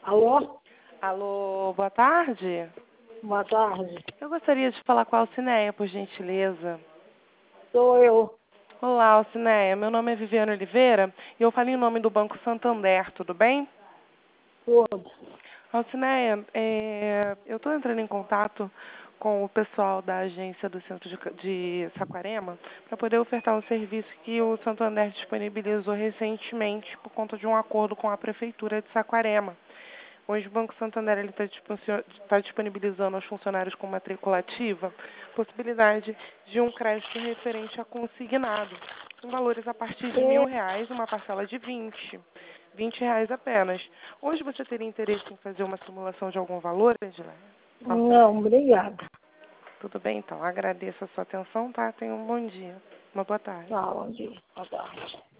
Alô? Alô, boa tarde. Boa tarde. Eu gostaria de falar com a Alcineia, por gentileza. Sou eu. Olá, Alcineia. Meu nome é Viviane Oliveira e eu falo em nome do Banco Santander, tudo bem? Tudo. Alcineia, eu estou entrando em contato com o pessoal da agência do centro de Saquarema para poder ofertar um serviço que o Santander disponibilizou recentemente por conta de um acordo com a Prefeitura de Saquarema. Hoje o Banco Santander está disponibilizando aos funcionários com matrícula ativa possibilidade de um crédito referente a consignado, com valores a partir de R$ 1.000, uma parcela de R$ 20 apenas. Hoje você teria interesse em fazer uma simulação de algum valor, Angela? Não, obrigada. Tudo bem, então. Agradeço a sua atenção, tá? Tenha um bom dia. Uma boa tarde. Tchau, bom dia. Boa tarde.